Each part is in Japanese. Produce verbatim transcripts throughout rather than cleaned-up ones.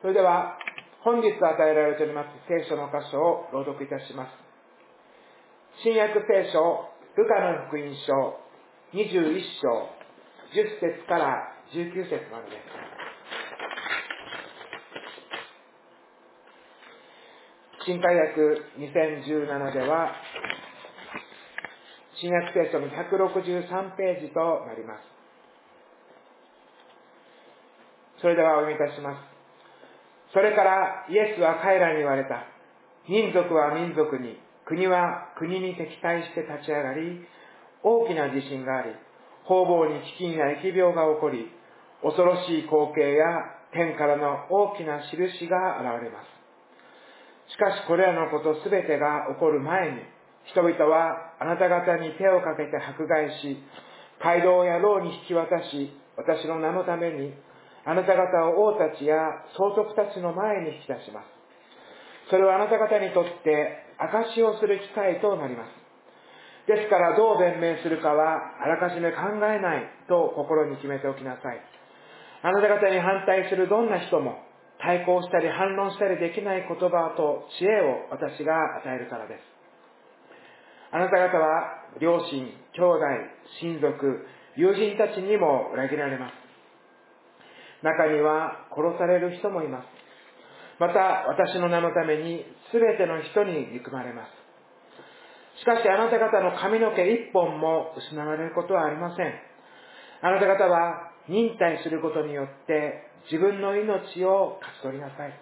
それでは本日与えられております聖書の箇所を朗読いたします。新約聖書ルカの福音書にじゅういっ章じゅっ節からじゅうきゅう節までです。新海訳にせんじゅうななでは新約聖書のひゃくろくじゅうさんページとなります。それではお読みいたします。それからイエスは彼らに言われた。民族は民族に、国は国に敵対して立ち上がり、大きな地震があり、方々に飢饉や疫病が起こり、恐ろしい光景や天からの大きな印が現れます。しかしこれらのことすべてが起こる前に、人々はあなた方に手をかけて迫害し、街道や牢に引き渡し、私の名のために、あなた方を王たちや総督たちの前に引き出します。それはあなた方にとって証しをする機会となります。ですからどう弁明するかはあらかじめ考えないと心に決めておきなさい。あなた方に反対するどんな人も対抗したり反論したりできない言葉と知恵を私が与えるからです。あなた方は両親、兄弟、親族、友人たちにも裏切られます。中には殺される人もいます。また私の名のためにすべての人に憎まれます。しかしあなた方の髪の毛一本も失われることはありません。あなた方は忍耐することによって自分の命を勝ち取りなさい。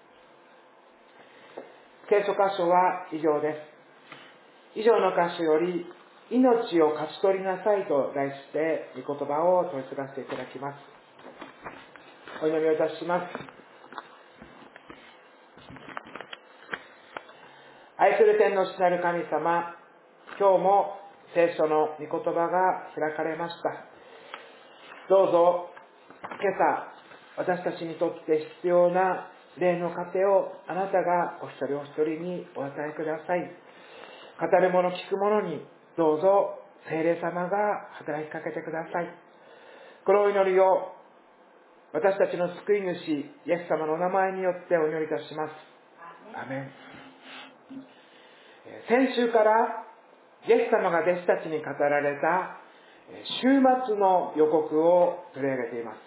聖書箇所は以上です。以上の箇所より命を勝ち取りなさいと題して御言葉を取り継がせていただきます。お祈りをいたします。愛する天の父なる神様、今日も聖書の御言葉が開かれました。どうぞ今朝私たちにとって必要な霊の糧をあなたがお一人お一人にお与えください。語る者聞く者にどうぞ聖霊様が働きかけてください。このお祈りを私たちの救い主イエス様のお名前によってお祈りいたします。アメン。先週からイエス様が弟子たちに語られた終末の予告を取り上げています。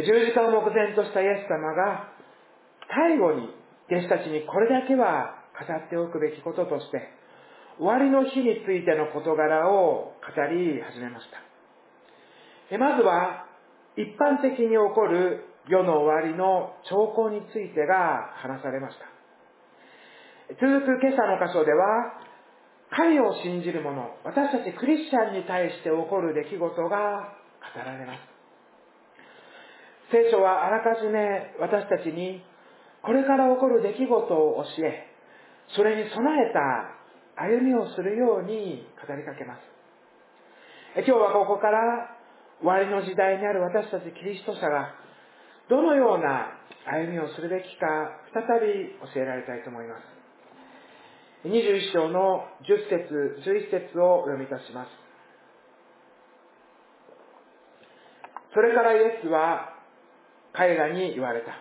十字架を目前としたイエス様が最後に弟子たちにこれだけは語っておくべきこととして終わりの日についての事柄を語り始めました。まずは一般的に起こる世の終わりの兆候についてが話されました。続く今朝の箇所では神を信じる者、私たちクリスチャンに対して起こる出来事が語られます。聖書はあらかじめ私たちにこれから起こる出来事を教え、それに備えた歩みをするように語りかけます。今日はここから終わりの時代にある私たちキリスト者がどのような歩みをするべきか再び教えられたいと思います。にじゅういっ章のじゅっ節、じゅういち節をお読みいたします。それからイエスは彼らに言われた。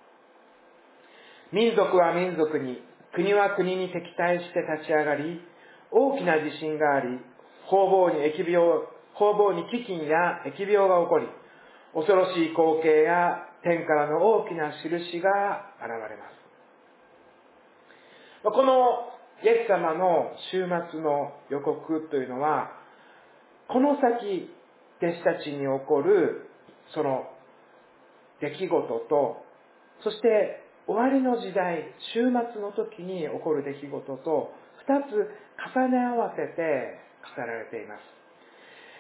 民族は民族に、国は国に敵対して立ち上がり、大きな地震があり、方々に疫病、方々に飢饉や疫病が起こり、恐ろしい光景や天からの大きな印が現れます。このイエス様の終末の予告というのは、この先弟子たちに起こるその出来事と、そして終わりの時代、終末の時に起こる出来事と二つ重ね合わせて語られています。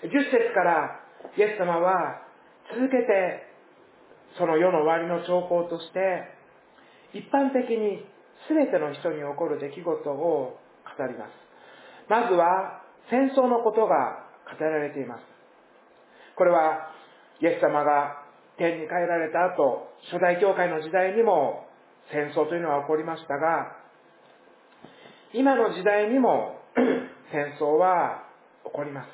じゅっ節からイエス様は続けてその世の終わりの兆候として一般的に全ての人に起こる出来事を語ります。まずは戦争のことが語られています。これはイエス様が天に帰られた後、初代教会の時代にも戦争というのは起こりましたが、今の時代にも戦争は起こります。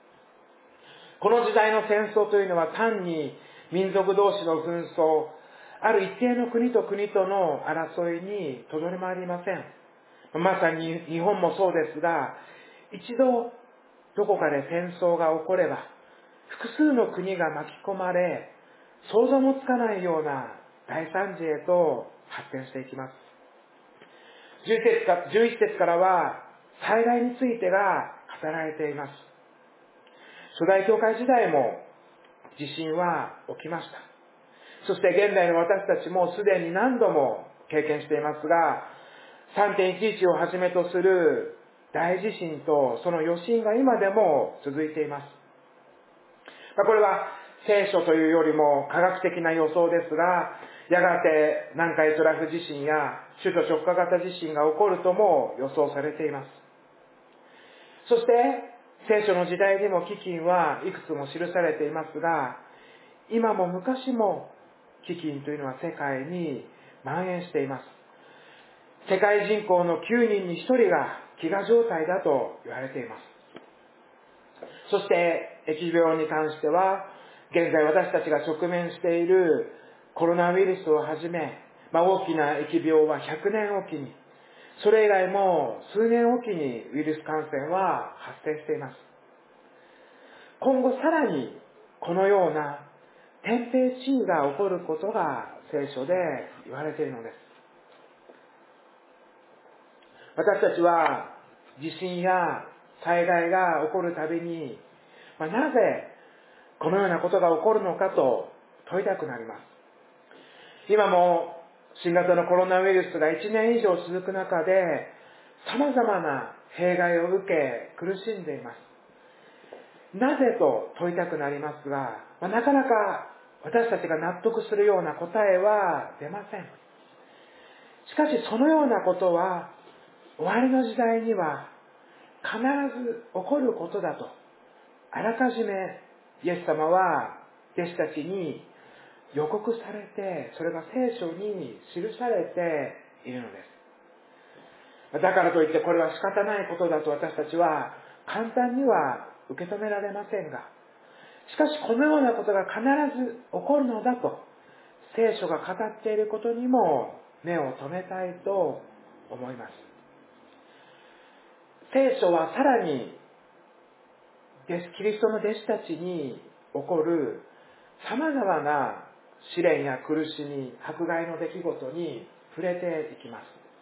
この時代の戦争というのは単に民族同士の紛争、 ある一定の国と国との争いにとどまりません。まさに日本もそうですが、一度どこかで戦争が起これば、複数の国が巻き込まれ、想像もつかないような大惨事へと発展していきます。じゅういち節からは災害についてが語られています。初代教会時代も地震は起きました。そして現代の私たちもすでに何度も経験していますが、さんてんいちいち をはじめとする大地震とその余震が今でも続いています。これは聖書というよりも科学的な予想ですが、やがて南海トラフ地震や首都直下型地震が起こるとも予想されています。そして聖書の時代にも飢饉はいくつも記されていますが、今も昔も飢饉というのは世界に蔓延しています。世界人口のきゅうにんにひとりが飢餓状態だと言われています。そして疫病に関しては、現在私たちが直面しているコロナウイルスをはじめ、まあ、大きな疫病はひゃくねんおきに、それ以外も数年おきにウイルス感染は発生しています。今後さらにこのような天変地異が起こることが聖書で言われているのです。私たちは地震や災害が起こるたびに、まあ、なぜこのようなことが起こるのかと問いたくなります。今も新型のコロナウイルスがいちねん以上続く中で、様々な弊害を受け苦しんでいます。なぜと問いたくなりますが、まあ、なかなか私たちが納得するような答えは出ません。しかしそのようなことは終わりの時代には必ず起こることだと、あらかじめイエス様は弟子たちに予告されて、それが聖書に記されているのです。だからといってこれは仕方ないことだと私たちは簡単には受け止められませんが、しかしこのようなことが必ず起こるのだと聖書が語っていることにも目を留めたいと思います。聖書はさらにキリストの弟子たちに起こる様々な試練や苦しみ、迫害の出来事に触れていきます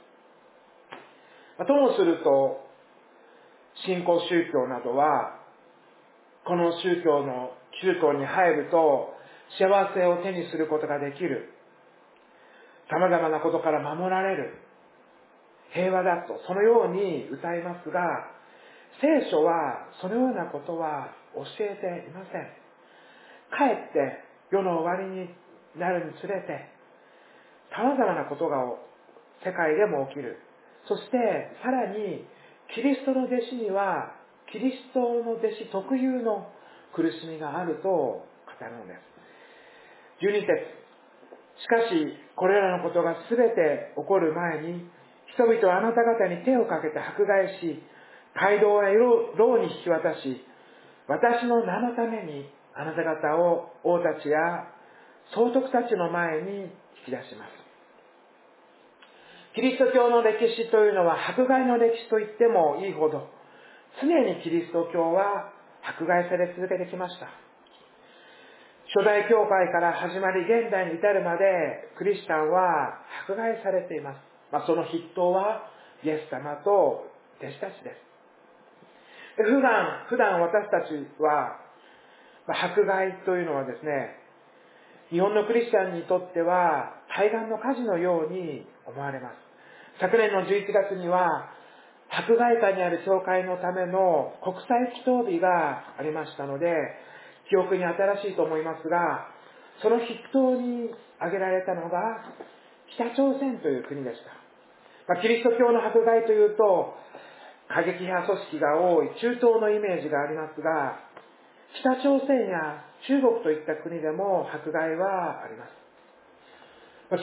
。ともすると、新興宗教などは、この宗教の宗教に入ると幸せを手にすることができる、様々なことから守られる、平和だと、そのように歌いますが、聖書はそのようなことは教えていません。かえって世の終わりになるにつれて、様々なことが世界でも起きる。そしてさらにキリストの弟子にはキリストの弟子特有の苦しみがあると語るのです。じゅうに節、しかしこれらのことがすべて起こる前に、人々はあなた方に手をかけて迫害し、街道へ牢に引き渡し、私の名のためにあなた方を王たちや総督たちの前に引き出します。キリスト教の歴史というのは迫害の歴史と言ってもいいほど、常にキリスト教は迫害され続けてきました。初代教会から始まり現代に至るまでクリスチャンは迫害されています。まあ、その筆頭はイエス様と弟子たちです。普段、普段私たちは、まあ、迫害というのはですね、日本のクリスチャンにとっては対岸の火事のように思われます。昨年のじゅういちがつには迫害下にある教会のための国際祈祷日がありましたので、記憶に新しいと思いますが、その筆頭に挙げられたのが北朝鮮という国でした。まあ、キリスト教の迫害というと過激派組織が多い中東のイメージがありますが、北朝鮮や中国といった国でも迫害はあります。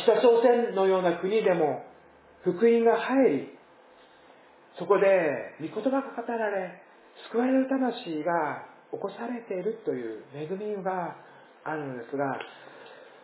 北朝鮮のような国でも福音が入り、そこで御言葉が語られ、救われる魂が起こされているという恵みがあるのですが、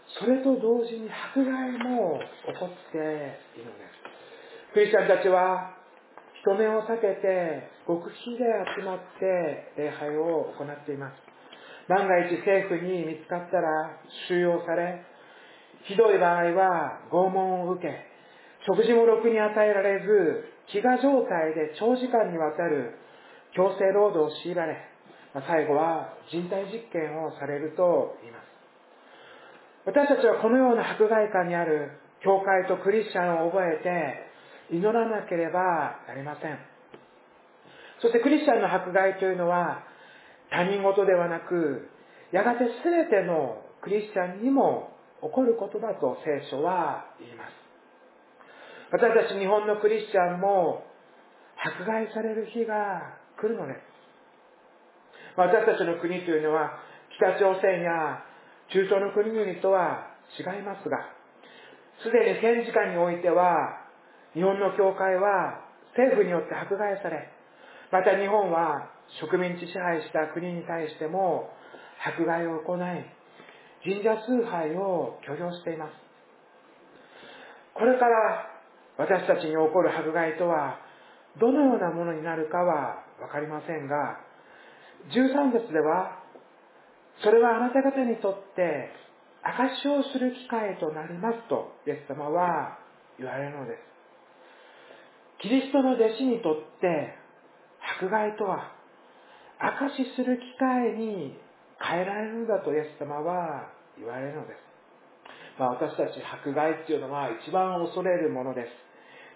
それと同時に迫害も起こっているのです。クリスチャンたちは人目を避けて極秘で集まって礼拝を行っています。万が一政府に見つかったら収容され、ひどい場合は拷問を受け、食事もろくに与えられず、飢餓状態で長時間にわたる強制労働を強いられ、最後は人体実験をされると言います。私たちはこのような迫害下にある教会とクリスチャンを覚えて祈らなければなりません。そしてクリスチャンの迫害というのは他人事ではなく、やがて全てのクリスチャンにも起こることだと聖書は言います。私たち日本のクリスチャンも迫害される日が来るのです。私たちの国というのは北朝鮮や中東の国々とは違いますが、すでに戦時下においては日本の教会は政府によって迫害され、また日本は植民地支配した国に対しても迫害を行い、神社崇拝を許容しています。これから私たちに起こる迫害とはどのようなものになるかはわかりませんが、じゅうさん節では、それはあなた方にとって証しをする機会となりますとイエス様は言われるのです。キリストの弟子にとって迫害とは証しする機会に変えられるのだとイエス様は言われるのです。まあ、私たち迫害っていうのは一番恐れるものです。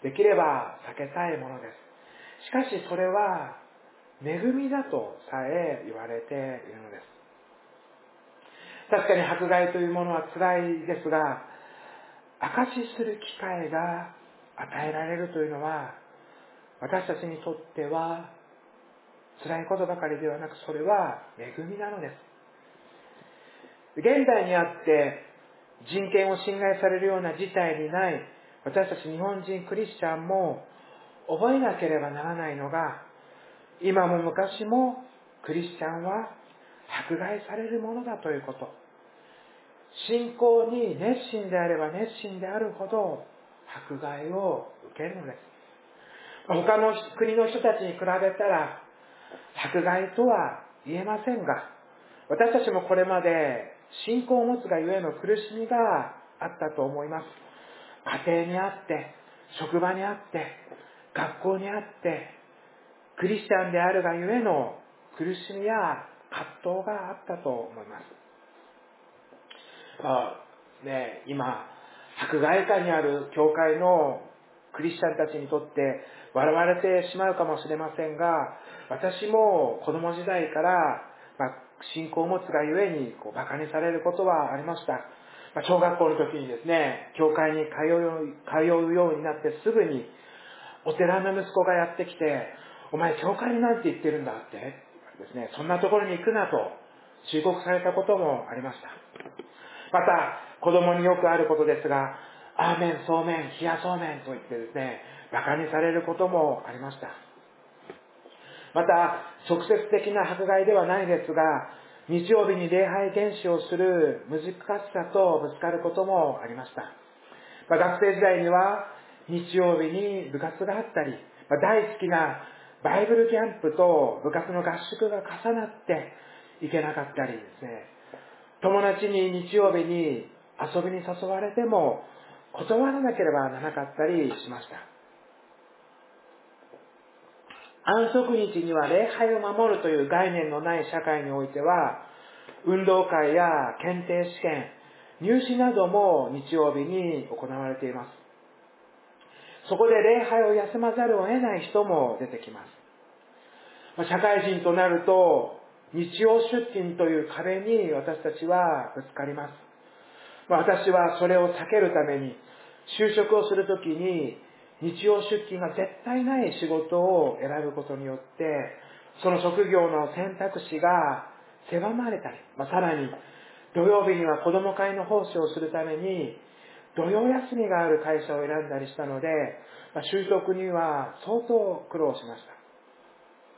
できれば避けたいものです。しかしそれは恵みだとさえ言われているのです。確かに迫害というものは辛いですが、証しする機会が与えられるというのは私たちにとっては辛いことばかりではなく、それは恵みなのです。現代にあって人権を侵害されるような事態にない私たち日本人クリスチャンも覚えなければならないのが、今も昔もクリスチャンは迫害されるものだということ。信仰に熱心であれば熱心であるほど迫害を受けるのです。他の国の人たちに比べたら迫害とは言えませんが、私たちもこれまで信仰を持つがゆえの苦しみがあったと思います。家庭にあって、職場にあって、学校にあって、クリスチャンであるがゆえの苦しみや葛藤があったと思います。まあね、今、迫害下にある教会のクリスチャンたちにとって笑われてしまうかもしれませんが、私も子供時代から、まあ、信仰を持つがゆえにこう馬鹿にされることはありました。まあ、小学校の時にですね、教会に通う、通うようになってすぐにお寺の息子がやってきて、お前教会になんて言ってるんだってですね、そんなところに行くなと忠告されたこともありました。また子供によくあることですが、アーメン、そうめん、冷やそうめんと言ってですね、馬鹿にされることもありました。また直接的な迫害ではないですが、日曜日に礼拝厳守をする難しさとぶつかることもありました。まあ、学生時代には日曜日に部活があったり、まあ、大好きなバイブルキャンプと部活の合宿が重なって行けなかったりですね、友達に日曜日に遊びに誘われても断らなければならなかったりしました。安息日には礼拝を守るという概念のない社会においては、運動会や検定試験、入試なども日曜日に行われています。そこで礼拝を休まざるを得ない人も出てきます。社会人となると日曜出勤という壁に私たちはぶつかります。私はそれを避けるために就職をするときに日曜出勤が絶対ない仕事を選ぶことによってその職業の選択肢が狭まれたり、まあ、さらに土曜日には子ども会の奉仕をするために土曜休みがある会社を選んだりしたので、まあ、就職には相当苦労しました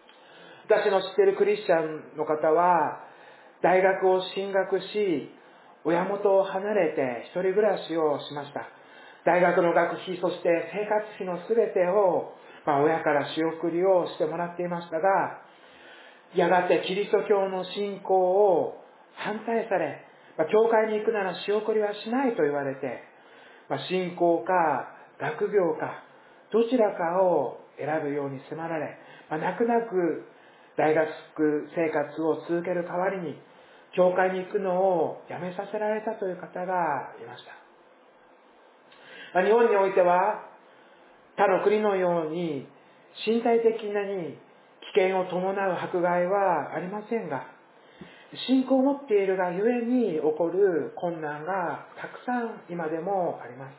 。私の知っているクリスチャンの方は大学を進学し親元を離れて一人暮らしをしました。大学の学費、そして生活費のすべてを、まあ、親から仕送りをしてもらっていましたが、やがてキリスト教の信仰を反対され、まあ、教会に行くなら仕送りはしないと言われて、まあ、信仰か学業かどちらかを選ぶように迫られ、まあ、泣く泣く大学生活を続ける代わりに教会に行くのをやめさせられたという方がいました。まあ、日本においては他の国のように身体的なに危険を伴う迫害はありませんが、信仰を持っているがゆえに起こる困難がたくさん今でもあります。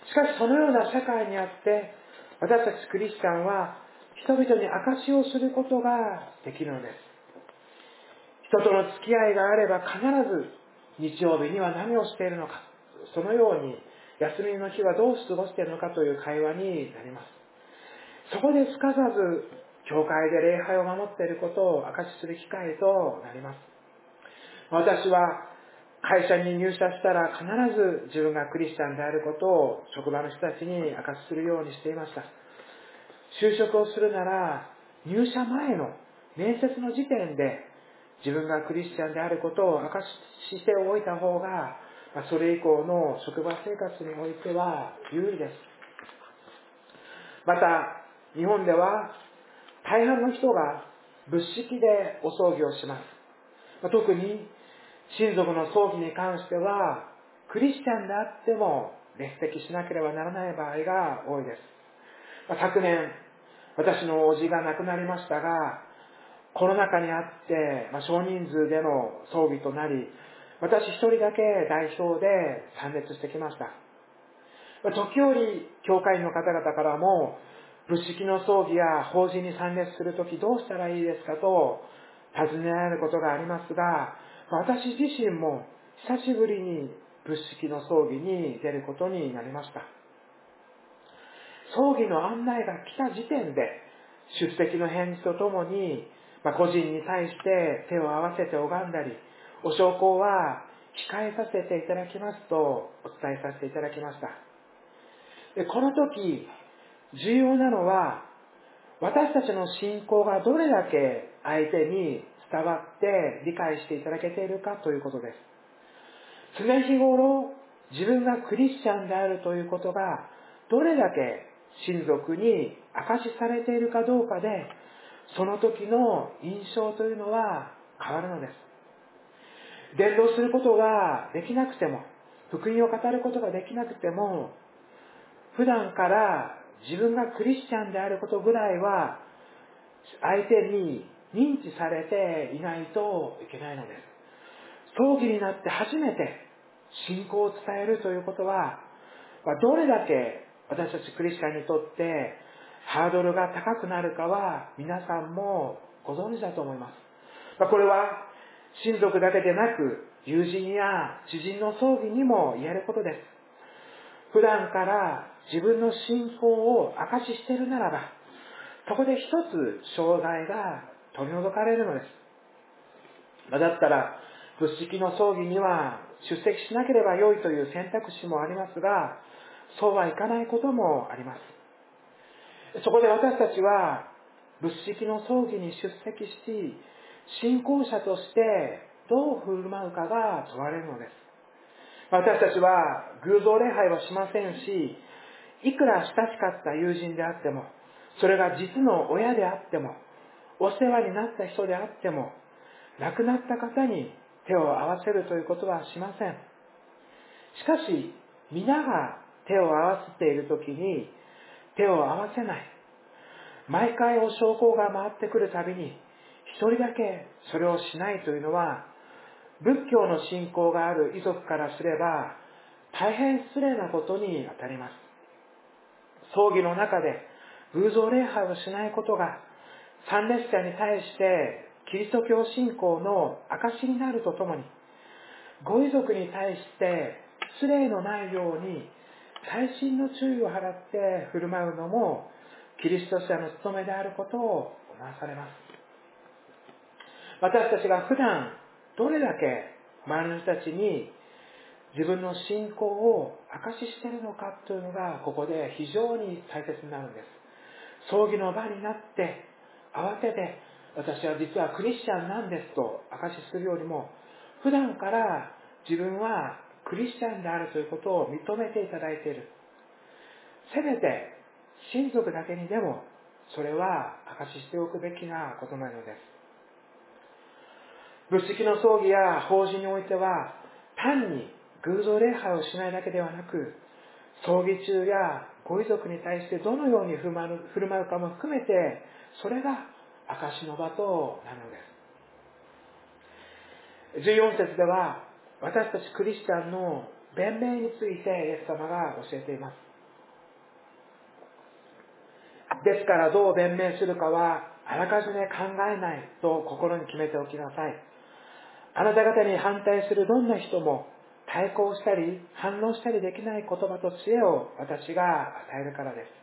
しかしそのような社会にあって私たちクリスチャンは人々に証しをすることができるのです。人との付き合いがあれば必ず日曜日には何をしているのか、そのように休みの日はどう過ごしているのかという会話になります。そこですかさず教会で礼拝を守っていることを証しする機会となります。私は会社に入社したら必ず自分がクリスチャンであることを職場の人たちに証しするようにしていました。就職をするなら入社前の面接の時点で自分がクリスチャンであることを証ししておいた方が、それ以降の職場生活においては有利です。また日本では大半の人が仏式でお葬儀をします。特に親族の葬儀に関してはクリスチャンであっても列席しなければならない場合が多いです。昨年私の叔父が亡くなりましたが、コロナ禍にあって、まあ、少人数での葬儀となり、私一人だけ代表で参列してきました。時折教会員の方々からも仏式の葬儀や法事に参列するときどうしたらいいですかと尋ねられることがありますが、私自身も久しぶりに仏式の葬儀に出ることになりました。葬儀の案内が来た時点で出席の返事とともに、まあ、個人に対して手を合わせて拝んだり、お焼香は控えさせていただきますとお伝えさせていただきました。でこの時重要なのは私たちの信仰がどれだけ相手に伝わって理解していただけているかということです。常日頃自分がクリスチャンであるということがどれだけ親族に証しされているかどうかで、その時の印象というのは変わるのです。伝道することができなくても、福音を語ることができなくても、普段から自分がクリスチャンであることぐらいは相手に認知されていないといけないのです。葬儀になって初めて信仰を伝えるということは、どれだけ私たちクリスチャンにとってハードルが高くなるかは皆さんもご存知だと思います。これは親族だけでなく友人や知人の葬儀にも言えることです。普段から自分の信仰を証ししているならば、そこで一つ障害が取り除かれるのです。だったら仏式の葬儀には出席しなければよいという選択肢もありますが、そうはいかないこともあります。そこで私たちは仏式の葬儀に出席し、信仰者としてどう振る舞うかが問われるのです。私たちは偶像礼拝はしませんし、いくら親しかった友人であっても、それが実の親であっても、お世話になった人であっても、亡くなった方に手を合わせるということはしません。しかし、皆が手を合わせているときに手を合わせない。毎回お焼香が回ってくるたびに一人だけそれをしないというのは、仏教の信仰がある遺族からすれば大変失礼なことに当たります。葬儀の中で偶像礼拝をしないことが参列者に対してキリスト教信仰の証になるとともに、ご遺族に対して失礼のないように細心の注意を払って振る舞うのもキリスト者の務めであることを思わされます。私たちが普段どれだけ周りの人たちに自分の信仰を証ししているのかというのがここで非常に大切になるんです。葬儀の場になって慌てて私は実はクリスチャンなんですと証しするよりも、普段から自分はクリスチャンであるということを認めていただいている。せめて親族だけにでもそれは証ししておくべきなことなのです。仏式の葬儀や法事においては単に偶像礼拝をしないだけではなく、葬儀中やご遺族に対してどのように振る舞う、振る舞うかも含めて、それが証の場となるのです。じゅうよん節では私たちクリスチャンの弁明についてイエス様が教えています。ですからどう弁明するかはあらかじめ考えないと心に決めておきなさい。あなた方に反対するどんな人も対抗したり反論したりできない言葉と知恵を私が与えるからです。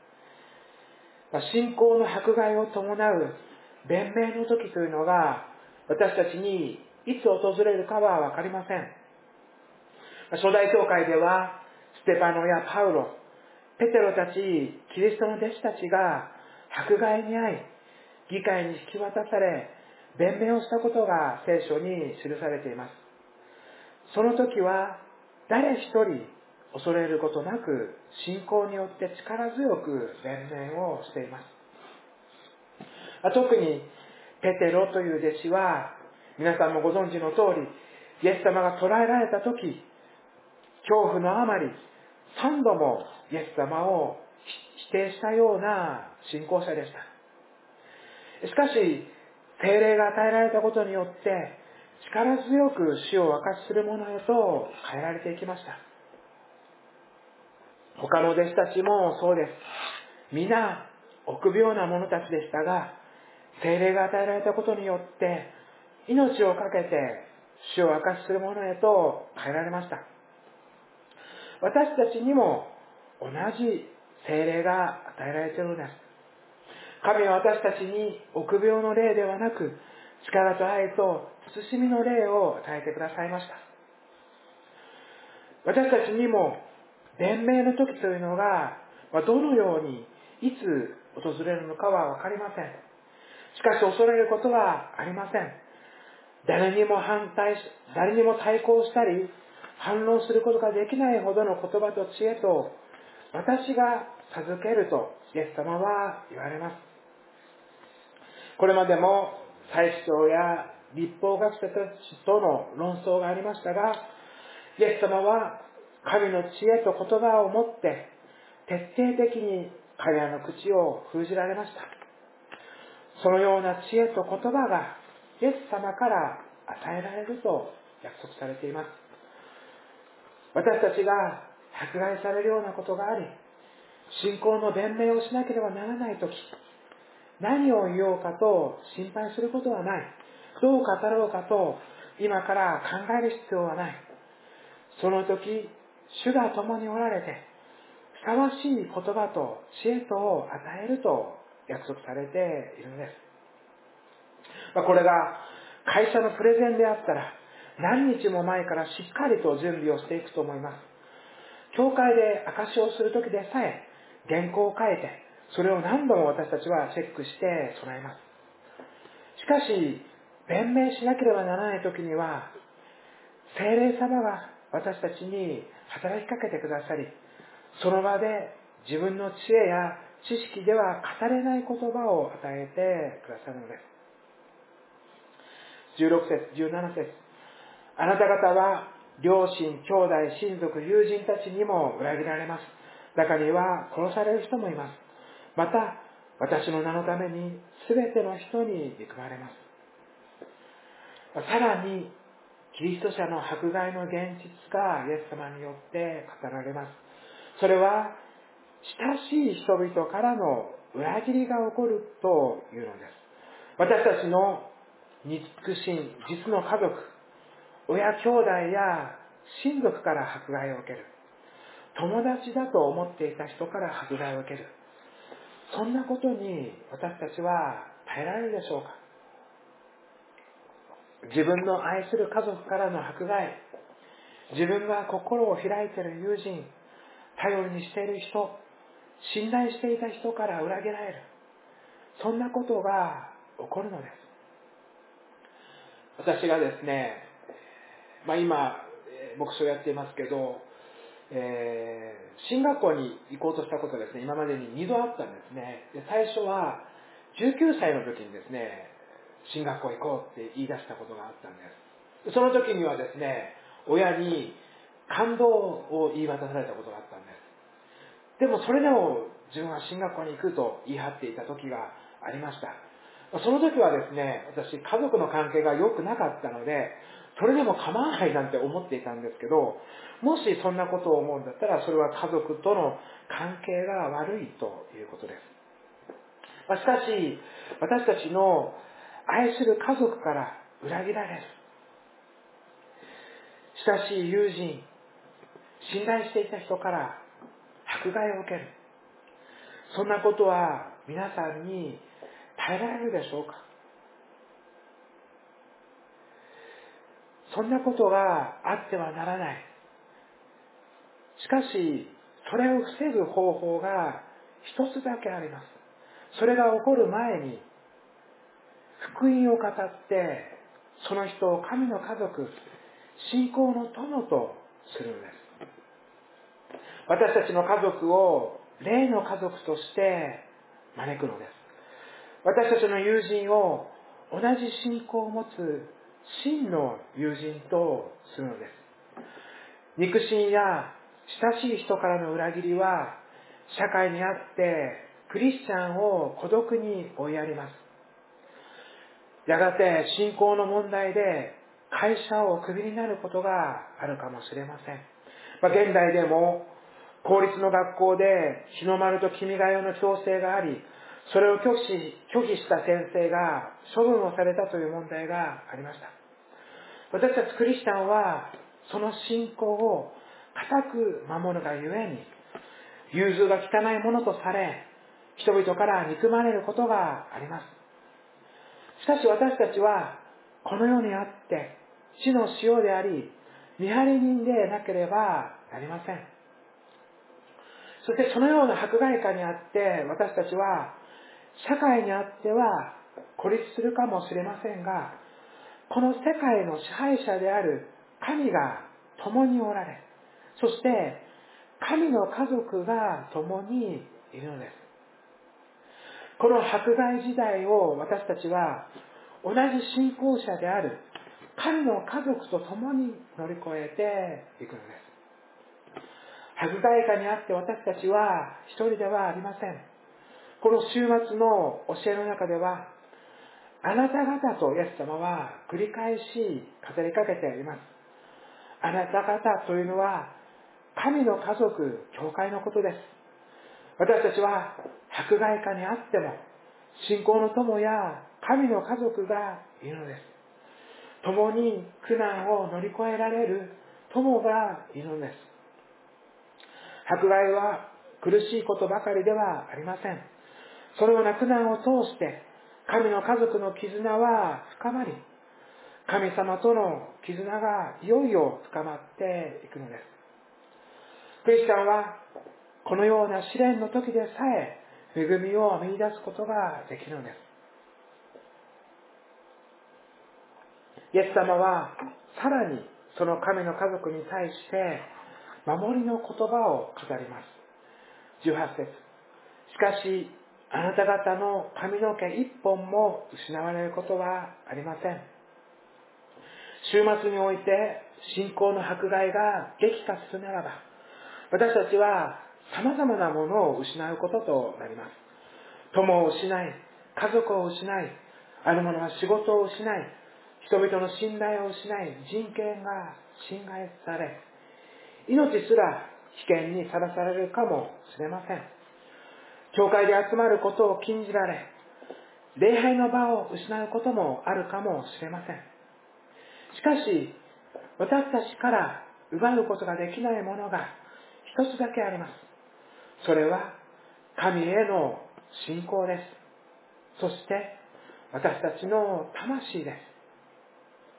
信仰の迫害を伴う弁明の時というのが私たちにいつ訪れるかはわかりません。初代教会ではステパノやパウロ、ペテロたちキリストの弟子たちが迫害に遭い、議会に引き渡され弁明をしたことが聖書に記されています。その時は誰一人恐れることなく信仰によって力強く弁明をしています。特にペテロという弟子は皆さんもご存知の通り、イエス様が捕らえられた時、恐怖のあまり三度もイエス様を否定したような信仰者でした。しかし聖霊が与えられたことによって力強く主を証しする者へと変えられていきました。他の弟子たちもそうです。皆臆病な者たちでしたが、聖霊が与えられたことによって命を懸けて主を証しする者へと変えられました。私たちにも同じ聖霊が与えられているのです。神は私たちに臆病の霊ではなく、力と愛と慎みの霊を与えてくださいました。私たちにも弁明の時というのがどのようにいつ訪れるのかは分かりません。しかし恐れることはありません。誰にも反対し、誰にも対抗したり反論することができないほどの言葉と知恵と私が授けるとイエス様は言われます。これまでも祭司長や律法学者たちとの論争がありましたが、イエス様は神の知恵と言葉をもって徹底的に彼らの口を封じられました。そのような知恵と言葉がイエス様から与えられると約束されています。私たちが迫害されるようなことがあり、信仰の弁明をしなければならないとき、何を言おうかと心配することはない。どう語ろうかと今から考える必要はない。その時、主が共におられて、ふさわしい言葉と知恵とを与えると約束されているのです。まあ、これが会社のプレゼンであったら、何日も前からしっかりと準備をしていくと思います。教会で証しをする時でさえ、原稿を書いて、それを何度も私たちはチェックして備えます。しかし、弁明しなければならない時には、聖霊様が私たちに働きかけてくださり、その場で自分の知恵や知識では語れない言葉を与えてくださるのです。じゅうろく節、じゅうなな節。あなた方は両親、兄弟、親族、友人たちにも裏切られます。中には殺される人もいます。また、私の名のために全ての人に憎まれます。さらに、キリスト者の迫害の現実がイエス様によって語られます。それは、親しい人々からの裏切りが起こるというのです。私たちの肉親、実の家族、親兄弟や親族から迫害を受ける。友達だと思っていた人から迫害を受ける。そんなことに私たちは耐えられるでしょうか。 自分の愛する家族からの迫害、自分が心を開いている友人、頼りにしている人、信頼していた人から裏切られる、そんなことが起こるのです。私がですね、まあ、今牧師をやっていますけど、えー、進学校に行こうとしたことがですね、今までににどあったんですね。で、最初はじゅうきゅうさいの時にですね、進学校行こうって言い出したことがあったんです。その時にはですね、親に感動を言い渡されたことがあったんです。でもそれでも自分は進学校に行くと言い張っていた時がありました。その時はですね、私家族の関係が良くなかったので、それでも構わないなんて思っていたんですけど、もしそんなことを思うんだったら、それは家族との関係が悪いということです。しかし、私たちの愛する家族から裏切られる、親しい友人、信頼していた人から迫害を受ける、そんなことは皆さんに耐えられるでしょうか。そんなことがあってはならない。しかし、それを防ぐ方法が一つだけあります。それが起こる前に、福音を語って、その人を神の家族、信仰の友とするのです。私たちの家族を霊の家族として招くのです。私たちの友人を同じ信仰を持つ真の友人とするのです。肉親や親しい人からの裏切りは社会にあってクリスチャンを孤独に追いやります。やがて信仰の問題で会社をクビになることがあるかもしれません。まあ、現代でも公立の学校で日の丸と君が代の強制があり、それを拒否、拒否した先生が処分をされたという問題がありました。私たちクリスチャンはその信仰を固く守るがゆえに、融通が利かないものとされ、人々から憎まれることがあります。しかし私たちはこの世にあって地の塩であり、見張り人でなければなりません。そしてそのような迫害下にあって私たちは社会にあっては孤立するかもしれませんが、この世界の支配者である神が共におられ、そして神の家族が共にいるのです。この迫害時代を私たちは同じ信仰者である神の家族と共に乗り越えていくのです。迫害下にあって私たちは一人ではありません。この週末の教えの中では、あなた方とイエス様は繰り返し語りかけています。あなた方というのは神の家族、教会のことです。私たちは迫害下にあっても信仰の友や神の家族がいるのです。共に苦難を乗り越えられる友がいるのです。迫害は苦しいことばかりではありません。そのような苦難を通して神の家族の絆は深まり、神様との絆がいよいよ深まっていくのです。クリスチャンはこのような試練の時でさえ恵みを見出すことができるのです。イエス様はさらにその神の家族に対して守りの言葉を語ります。じゅうはち節。しかしあなた方の髪の毛一本も失われることはありません。週末において信仰の迫害が激化するならば、私たちは様々なものを失うこととなります。友を失い、家族を失い、ある者は仕事を失い、人々の信頼を失い、人権が侵害され、命すら危険にさらされるかもしれません。教会で集まることを禁じられ、礼拝の場を失うこともあるかもしれません。しかし、私たちから奪うことができないものが一つだけあります。それは神への信仰です。そして私たちの魂です。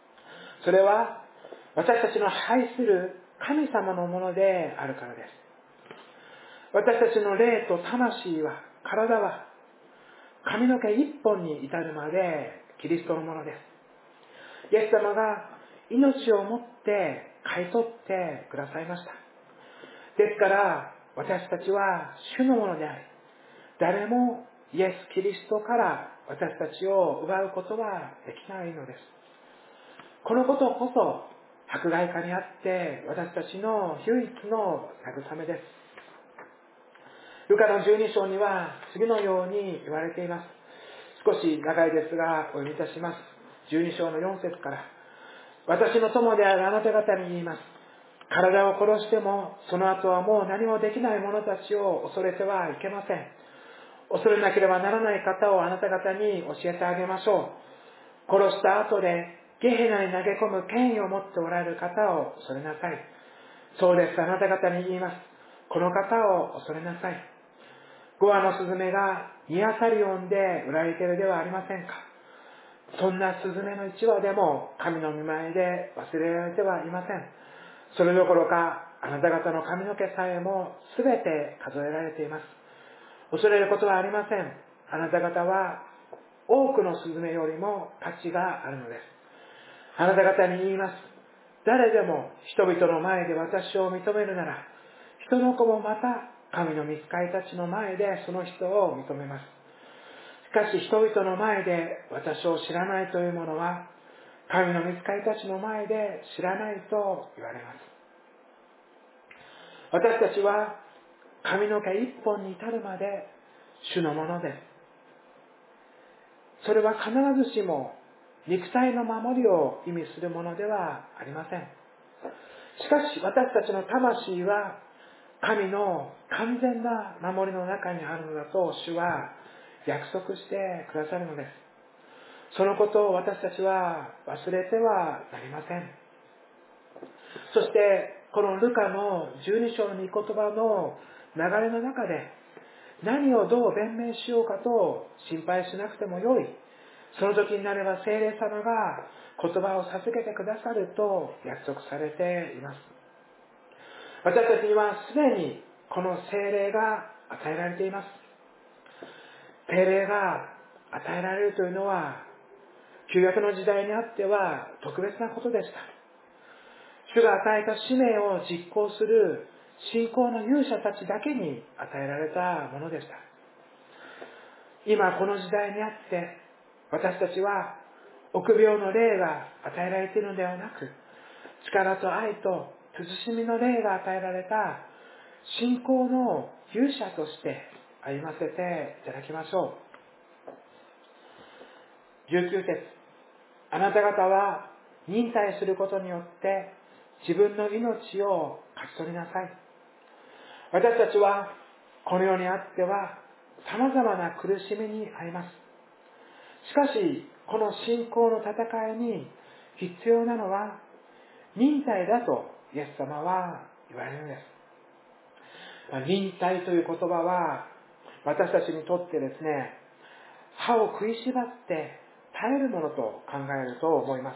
それは私たちの愛する神様のものであるからです。私たちの霊と魂は、体は髪の毛一本に至るまでキリストのものです。イエス様が命をもって買い取ってくださいました。ですから私たちは主のものであり、誰もイエス・キリストから私たちを奪うことはできないのです。このことこそ迫害下にあって私たちの唯一の慰めです。ルカのじゅうに章には次のように言われています。少し長いですがお読みいたします。じゅうに章のよん節から、私の友であるあなた方に言います。体を殺してもその後はもう何もできない者たちを恐れてはいけません。恐れなければならない方をあなた方に教えてあげましょう。殺した後でゲヘナに投げ込む権威を持っておられる方を恐れなさい。そうです、あなた方に言います。この方を恐れなさい。ご羽のスズメがにアサリオンで売られているではありませんか。そんなスズメの一羽でも神の御前で忘れられてはいません。それどころかあなた方の髪の毛さえもすべて数えられています。恐れることはありません。あなた方は多くのスズメよりも価値があるのです。あなた方に言います。誰でも人々の前で私を認めるなら、人の子もまた神の御使いたちの前でその人を認めます。しかし人々の前で私を知らないというものは、神の御使いたちの前で知らないと言われます。私たちは髪の毛一本に至るまで主のものです。それは必ずしも肉体の守りを意味するものではありません。しかし私たちの魂は神の完全な守りの中にあるのだと主は約束してくださるのです。そのことを私たちは忘れてはなりません。そしてこのルカのじゅうに章の御言葉の流れの中で、何をどう弁明しようかと心配しなくてもよい。その時になれば聖霊様が言葉を授けてくださると約束されています。私たちにはすでにこの聖霊が与えられています。聖霊が与えられるというのは、旧約の時代にあっては特別なことでした。主が与えた使命を実行する信仰の勇者たちだけに与えられたものでした。今この時代にあって私たちは臆病の霊が与えられているのではなく、力と愛と慎みの霊が与えられた信仰の勇者として歩ませていただきましょう。じゅうきゅう節、あなた方は忍耐することによって自分の命を勝ち取りなさい。私たちはこの世にあっては様々な苦しみに遭います。しかしこの信仰の戦いに必要なのは忍耐だとイエス様は言われるのです。忍耐という言葉は私たちにとってですね、歯を食いしばって耐えるものと考えると思います。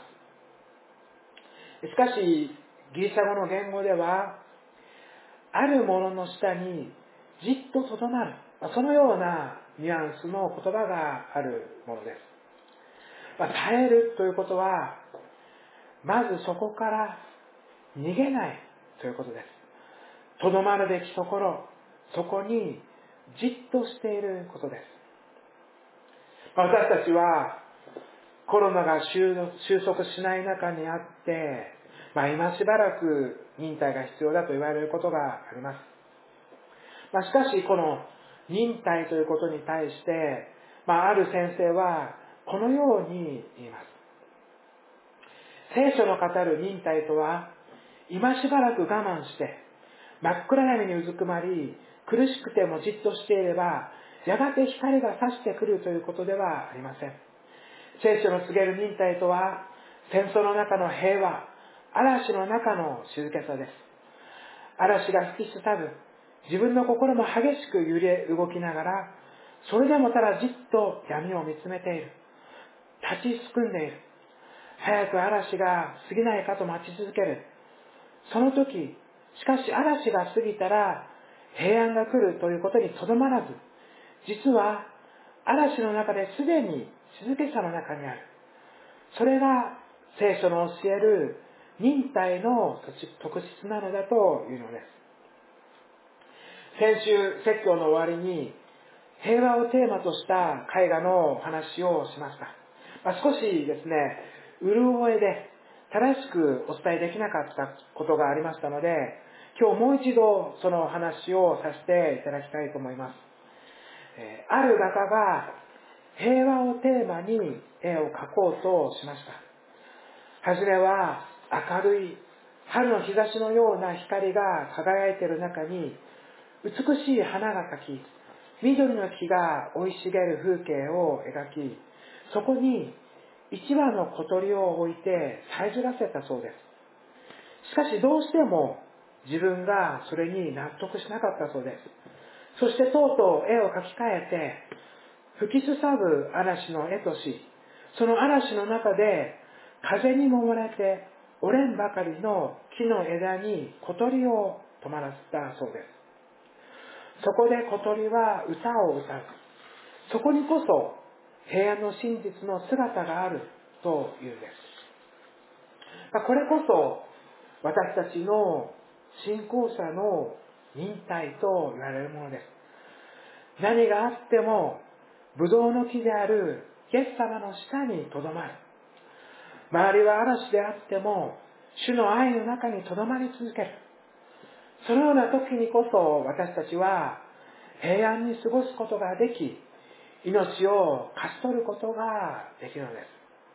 しかしギリシャ語の言語では、あるものの下にじっととどまる、そのようなニュアンスの言葉があるものです。まあ、耐えるということは、まずそこから逃げないということです。とどまるべきところ、そこにじっとしていることです。まあ、私たちはコロナが収束しない中にあって、まあ、今しばらく忍耐が必要だと言われることがあります。まあ、しかしこの忍耐ということに対して、まあ、ある先生はこのように言います。聖書の語る忍耐とは、今しばらく我慢して真っ暗闇にうずくまり苦しくてもじっとしていればやがて光が差してくるということではありません。聖書の告げる忍耐とは、戦争の中の平和、嵐の中の静けさです。嵐が吹きすさぶ、自分の心も激しく揺れ動きながら、それでもただじっと闇を見つめている。立ちすくんでいる。 早く嵐が過ぎないかと待ち続ける。その時、しかし嵐が過ぎたら平安が来るということにとどまらず、実は嵐の中ですでに静けさの中にある。それが聖書の教える忍耐の特質なのだというのです。先週説教の終わりに平和をテーマとした絵画の話をしました。まあ、少しですね、うる覚えで正しくお伝えできなかったことがありましたので、今日もう一度その話をさせていただきたいと思います。えー、ある画家が平和をテーマに絵を描こうとしました。はじめは明るい春の日差しのような光が輝いている中に美しい花が咲き、緑の木が生い茂る風景を描き、そこに一羽の小鳥を置いてさえずらせたそうです。しかしどうしても自分がそれに納得しなかったそうです。そしてとうとう絵を描き換えて、吹きすさぶ嵐の絵とし、その嵐の中で風にもまれて折れんばかりの木の枝に小鳥を止まらせたそうです。そこで小鳥は歌を歌う。そこにこそ平安の真実の姿があるというんです。これこそ私たちの信仰者の忍耐と言われるものです。何があってもブドウの木であるイエス様の下にとどまる。周りは嵐であっても主の愛の中にとどまり続ける。そのような時にこそ私たちは平安に過ごすことができ、命を勝ち取ることができるのです。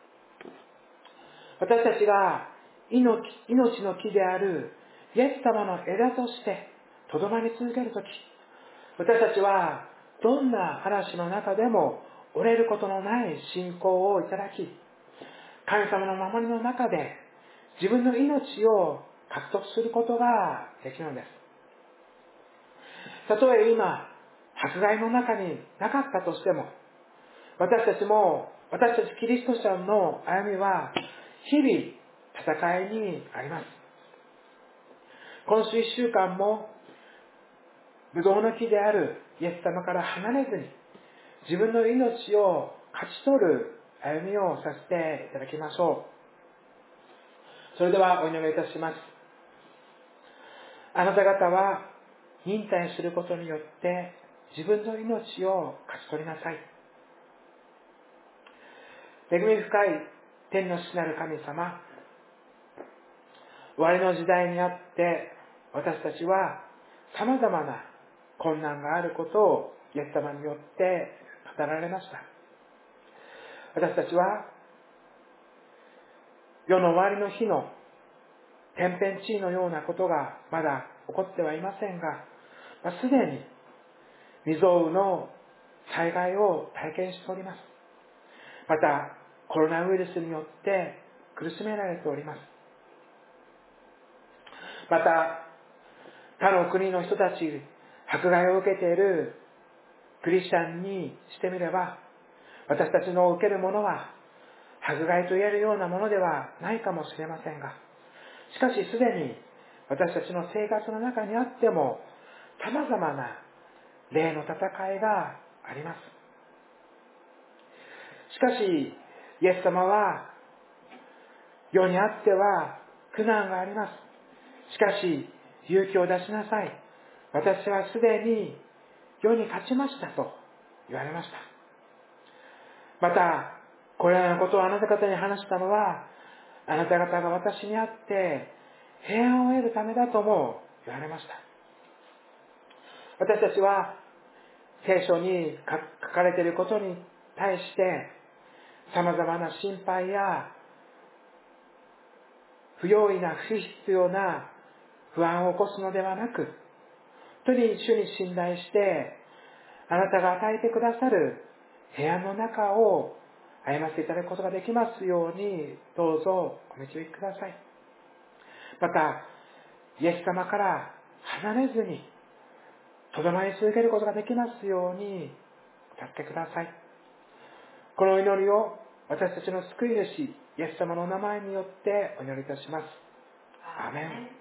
私たちが命、命の木であるイエス様の枝としてとどまり続けるとき、私たちはどんな嵐の中でも折れることのない信仰をいただき、神様の守りの中で自分の命を獲得することができるのです。たとえ今、迫害の中になかったとしても、私たちも、私たちキリスト者の歩みは、日々戦いにあります。今週一週間も、ブドウの木であるイエス様から離れずに、自分の命を勝ち取る歩みをさせていただきましょう。それではお祈りいたします。あなた方は忍耐することによって自分の命を勝ち取りなさい。恵み深い天の父なる神様、終わりの時代にあって私たちは様々な困難があることをイエス様によって語られました。私たちは世の終わりの日の天変地異のようなことがまだ起こってはいませんが、まあ、すでに未曾有の災害を体験しております。またコロナウイルスによって苦しめられております。また他の国の人たち、迫害を受けているクリスチャンにしてみれば、私たちの受けるものは迫害と言えるようなものではないかもしれませんが、しかしすでに私たちの生活の中にあっても様々な霊の戦いがあります。しかしイエス様は、世にあっては苦難があります。しかし勇気を出しなさい。私はすでに世に勝ちましたと言われました。またこれらのことをあなた方に話したのは、あなた方が私にあって平安を得るためだとも言われました。私たちは聖書に書かれていることに対して様々な心配や不用意な不必要な不安を起こすのではなく、本当に主に信頼してあなたが与えてくださる平安の中を歩ませていただくことができますように、どうぞお導きください。またイエス様から離れずにとどまり続けることができますようにお助けください。この祈りを私たちの救い主イエス様のお名前によってお祈りいたします。アーメン。